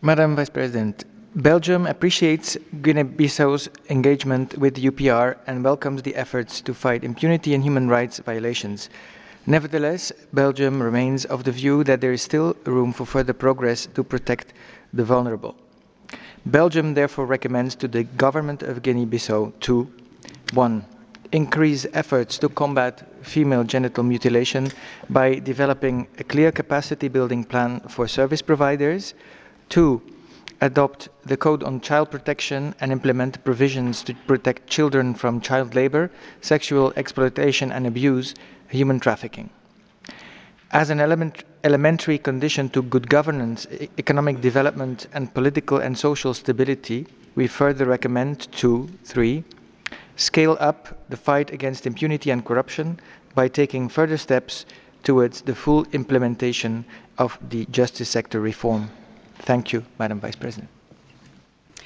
Madam Vice President, Belgium appreciates Guinea-Bissau's engagement with the UPR and welcomes the efforts to fight impunity and human rights violations. Nevertheless, Belgium remains of the view that there is still room for further progress to protect the vulnerable. Belgium therefore recommends to the government of Guinea-Bissau to 1. Increase efforts to combat female genital mutilation by developing a clear capacity building plan for service providers. 2. Adopt the Code on Child Protection and implement provisions to protect children from child labor, sexual exploitation and abuse, human trafficking. As an elementary condition to good governance, economic development and political and social stability, we further recommend 3. Scale up the fight against impunity and corruption by taking further steps towards the full implementation of the justice sector reform. Thank you, Madam Vice President.